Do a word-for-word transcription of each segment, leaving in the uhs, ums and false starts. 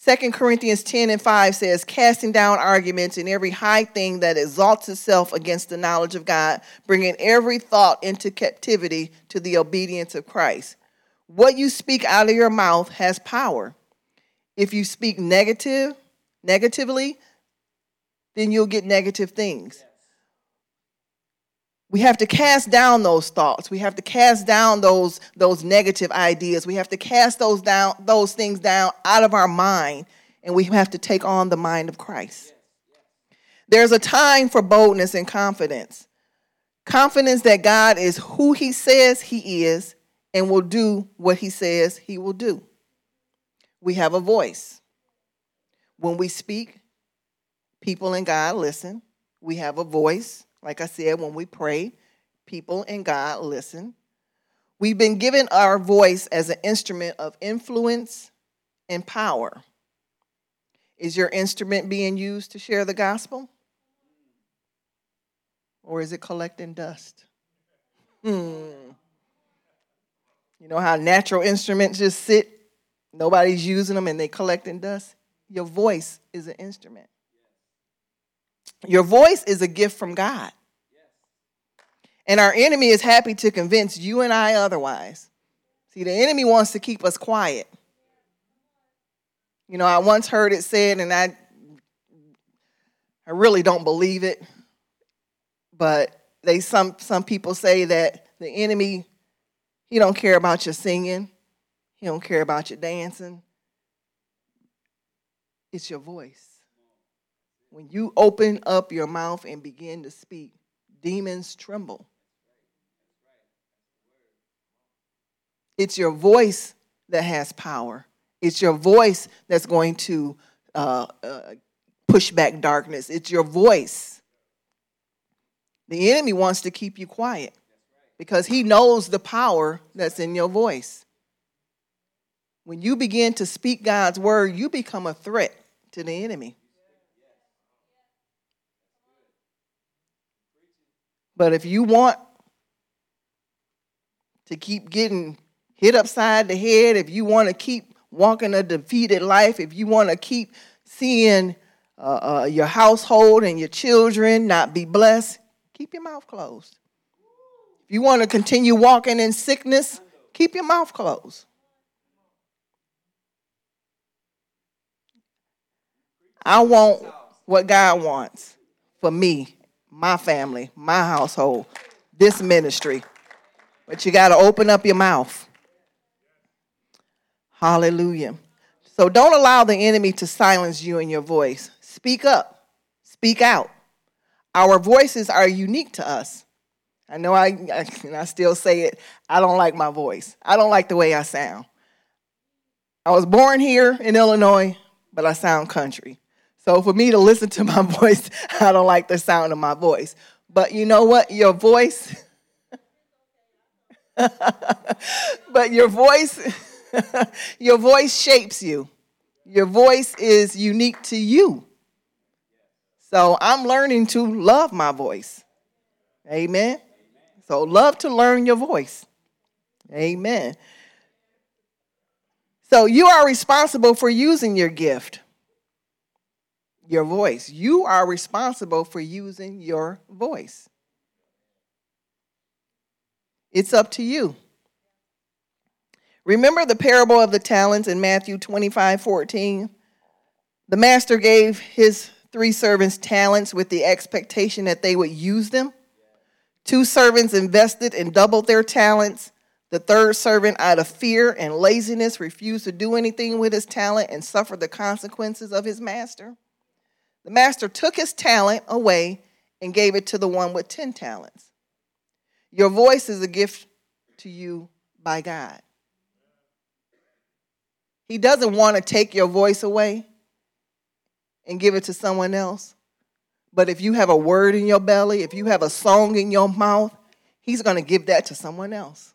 Second Corinthians ten and five says, casting down arguments and every high thing that exalts itself against the knowledge of God, bringing every thought into captivity to the obedience of Christ. What you speak out of your mouth has power. If you speak negative, negatively, then you'll get negative things. We have to cast down those thoughts. We have to cast down those, those negative ideas. We have to cast those down, those things down out of our mind, and we have to take on the mind of Christ. There's a time for boldness and confidence. Confidence that God is who he says he is and will do what he says he will do. We have a voice. When we speak, people and God listen. We have a voice. Like I said, when we pray, people and God listen. We've been given our voice as an instrument of influence and power. Is your instrument being used to share the gospel? Or is it collecting dust? Hmm. You know how natural instruments just sit, nobody's using them, and they collecting dust? Your voice is an instrument. Your voice is a gift from God. And our enemy is happy to convince you and I otherwise. See, the enemy wants to keep us quiet. You know, I once heard it said, and I, I really don't believe it, but they some some people say that the enemy, he don't care about your singing. He don't care about your dancing. It's your voice. When you open up your mouth and begin to speak, demons tremble. It's your voice that has power. It's your voice that's going to uh, uh, push back darkness. It's your voice. The enemy wants to keep you quiet because he knows the power that's in your voice. When you begin to speak God's word, you become a threat to the enemy. But if you want to keep getting hit upside the head, if you want to keep walking a defeated life, if you want to keep seeing uh, uh, your household and your children not be blessed, keep your mouth closed. If you want to continue walking in sickness, keep your mouth closed. I want what God wants for me, my family, my household, this ministry. But you got to open up your mouth. Hallelujah. So don't allow the enemy to silence you in your voice. Speak up. Speak out. Our voices are unique to us. I know I, I, and I still say it, I don't like my voice. I don't like the way I sound. I was born here in Illinois, but I sound country. So for me to listen to my voice, I don't like the sound of my voice. But you know what? Your voice, but your voice, your voice shapes you. Your voice is unique to you. So I'm learning to love my voice. Amen. So love to learn your voice. Amen. So you are responsible for using your gift. Your voice. You are responsible for using your voice. It's up to you. Remember the parable of the talents in Matthew twenty-five fourteen? The master gave his three servants talents with the expectation that they would use them. Two servants invested and doubled their talents. The third servant, out of fear and laziness, refused to do anything with his talent and suffered the consequences of his master. The master took his talent away and gave it to the one with ten talents. Your voice is a gift to you by God. He doesn't want to take your voice away and give it to someone else. But if you have a word in your belly, if you have a song in your mouth, he's going to give that to someone else.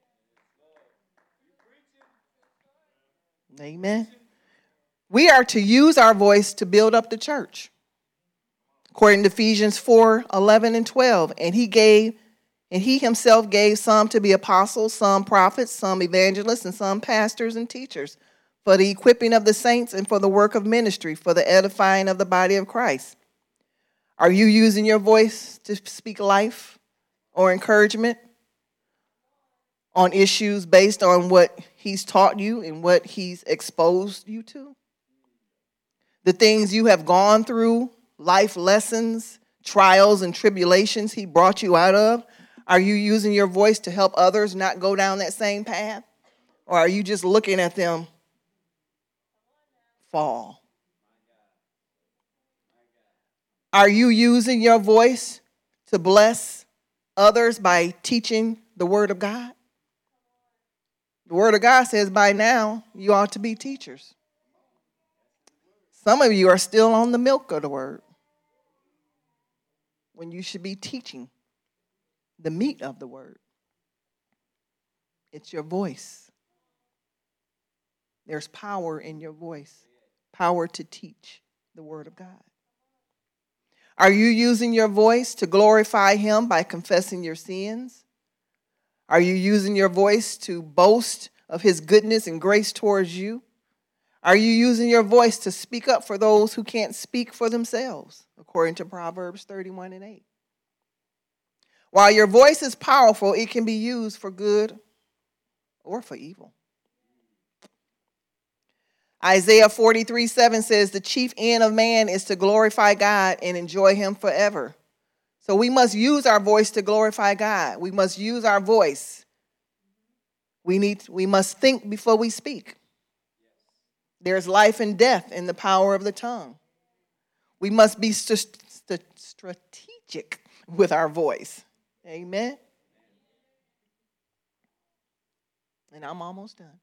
Amen. We are to use our voice to build up the church. According to Ephesians four, eleven and twelve, and he gave, and he himself gave some to be apostles, some prophets, some evangelists, and some pastors and teachers for the equipping of the saints and for the work of ministry, for the edifying of the body of Christ? Are you using your voice to speak life or encouragement on issues based on what he's taught you and what he's exposed you to? The things you have gone through, life lessons, trials and tribulations he brought you out of, are you using your voice to help others not go down that same path? Or are you just looking at them fall? Are you using your voice to bless others by teaching the Word of God? The Word of God says by now you ought to be teachers. Some of you are still on the milk of the Word when you should be teaching the meat of the Word. It's your voice. There's power in your voice, power to teach the Word of God. Are you using your voice to glorify him by confessing your sins? Are you using your voice to boast of his goodness and grace towards you? Are you using your voice to speak up for those who can't speak for themselves, according to Proverbs thirty-one and eight? While your voice is powerful, it can be used for good or for evil. Isaiah forty-three seven says, the chief end of man is to glorify God and enjoy him forever. So we must use our voice to glorify God. We must use our voice. We need, we must think before we speak. There's life and death in the power of the tongue. We must be st- st- strategic with our voice. Amen. And I'm almost done.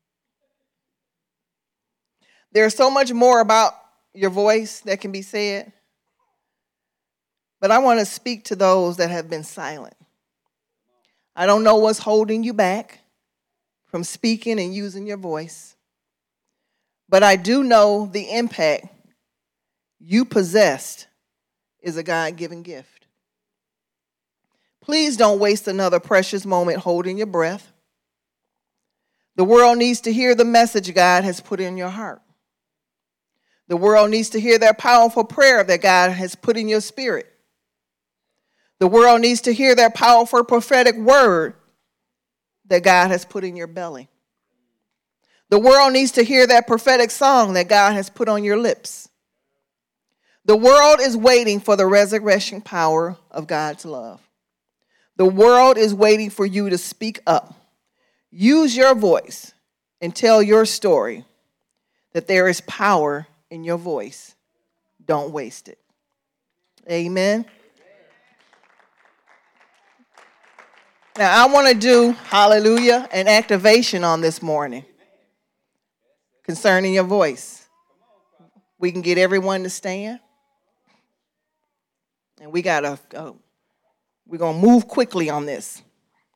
There's so much more about your voice that can be said. But I want to speak to those that have been silent. I don't know what's holding you back from speaking and using your voice. But I do know the impact you possessed is a God-given gift. Please don't waste another precious moment holding your breath. The world needs to hear the message God has put in your heart. The world needs to hear that powerful prayer that God has put in your spirit. The world needs to hear that powerful prophetic word that God has put in your belly. The world needs to hear that prophetic song that God has put on your lips. The world is waiting for the resurrection power of God's love. The world is waiting for you to speak up. Use your voice and tell your story that there is power in your voice. Don't waste it. Amen. Now, I want to do, hallelujah, an activation on this morning concerning your voice. We can get everyone to stand. And we got to, uh, we're going to move quickly on this.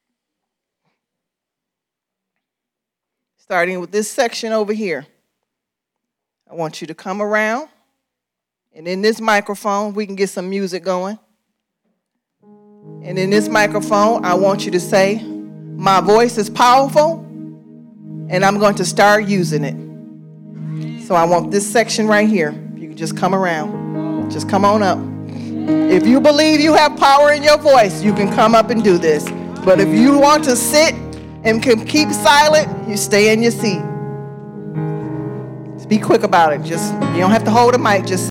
Starting with this section over here. I want you to come around. And in this microphone, we can get some music going. And in this microphone, I want you to say, my voice is powerful, and I'm going to start using it. So I want this section right here. You can just come around. Just come on up. If you believe you have power in your voice, you can come up and do this. But if you want to sit and can keep silent, you stay in your seat. Just be quick about it. Just, you don't have to hold a mic. Just